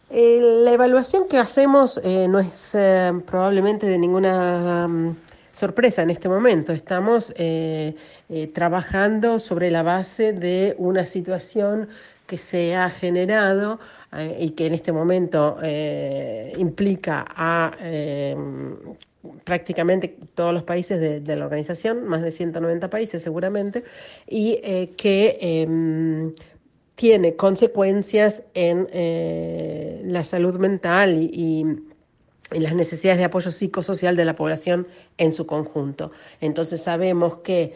La evaluación que hacemos no es probablemente de ninguna sorpresa en este momento. Estamos trabajando sobre la base de una situación que se ha generado y que en este momento implica a prácticamente todos los países de la organización, más de 190 países seguramente, y que tiene consecuencias en la salud mental y las necesidades de apoyo psicosocial de la población en su conjunto. Entonces sabemos que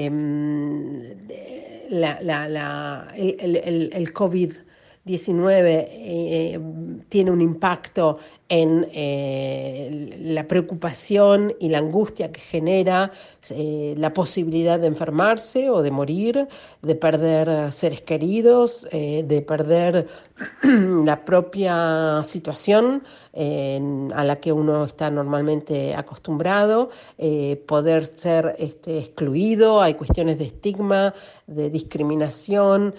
el COVID-19 tiene un impacto en la preocupación y la angustia que genera la posibilidad de enfermarse o de morir, de perder seres queridos, de perder la propia situación a la que uno está normalmente acostumbrado, poder ser excluido, hay cuestiones de estigma, de discriminación,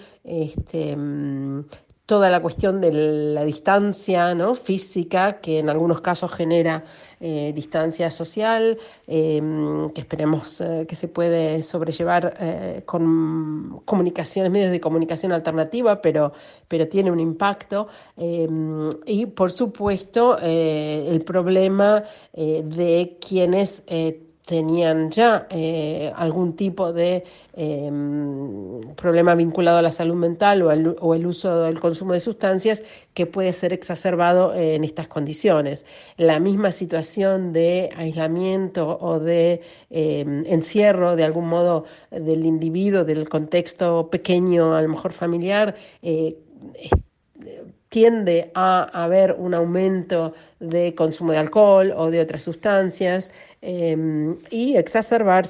toda la cuestión de la distancia, ¿no?, física, que en algunos casos genera distancia social, que esperemos que se puede sobrellevar con comunicaciones, medios de comunicación alternativa, pero tiene un impacto. Y por supuesto, el problema de quienes tenían ya algún tipo de problema vinculado a la salud mental o el uso del consumo de sustancias que puede ser exacerbado en estas condiciones. La misma situación de aislamiento o de encierro de algún modo del individuo, del contexto pequeño, a lo mejor familiar, tiende a haber un aumento de consumo de alcohol o de otras sustancias y exacerbar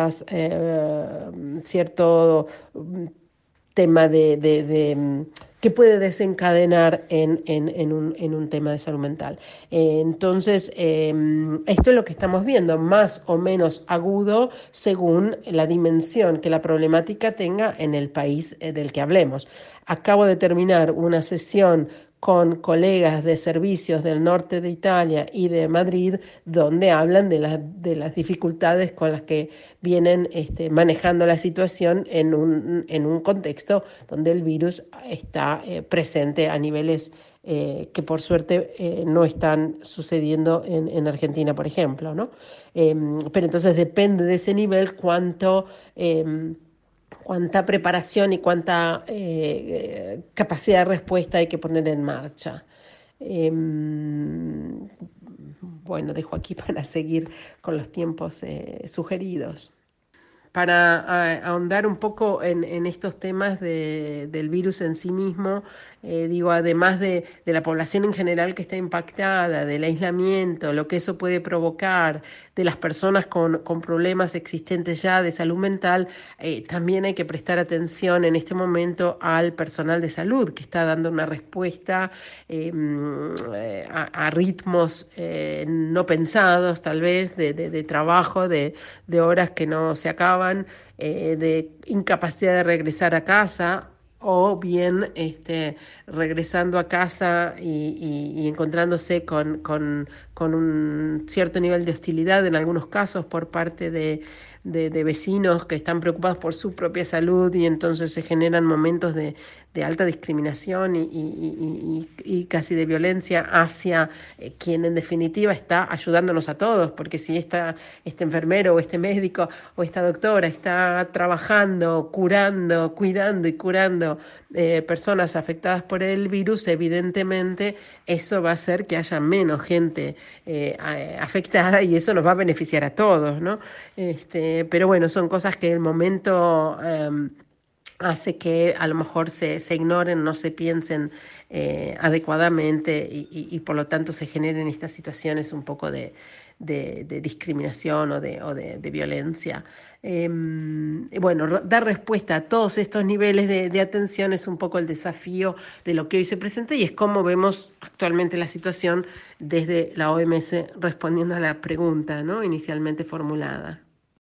cierto tema que puede desencadenar en un tema de salud mental. Entonces, esto es lo que estamos viendo, más o menos agudo según la dimensión que la problemática tenga en el país del que hablemos. Acabo de terminar una sesión con colegas de servicios del norte de Italia y de Madrid, donde hablan de las dificultades con las que vienen manejando la situación en un contexto donde el virus está presente a niveles que por suerte no están sucediendo en Argentina, por ejemplo, ¿no? Pero entonces depende de ese nivel cuánta preparación y cuánta capacidad de respuesta hay que poner en marcha. Eh, bueno, dejo aquí para seguir con los tiempos sugeridos. Para ahondar un poco en estos temas del virus en sí mismo, digo, además de la población en general que está impactada, del aislamiento, lo que eso puede provocar, de las personas con problemas existentes ya de salud mental, también hay que prestar atención en este momento al personal de salud que está dando una respuesta a ritmos no pensados, tal vez, de trabajo, de horas que no se acaban, de incapacidad de regresar a casa o bien regresando a casa y encontrándose con un cierto nivel de hostilidad en algunos casos por parte de vecinos que están preocupados por su propia salud y entonces se generan momentos de alta discriminación y casi de violencia hacia quien en definitiva está ayudándonos a todos, porque si este enfermero o este médico o esta doctora está trabajando, curando, cuidando y curando personas afectadas por el virus, evidentemente eso va a hacer que haya menos gente afectada y eso nos va a beneficiar a todos, ¿no? Pero bueno, son cosas que el momento hace que a lo mejor se ignoren, no se piensen adecuadamente y por lo tanto se generen estas situaciones un poco de discriminación o de violencia. Bueno, dar respuesta a todos estos niveles de atención es un poco el desafío de lo que hoy se presenta y es cómo vemos actualmente la situación desde la OMS respondiendo a la pregunta, ¿no?, inicialmente formulada.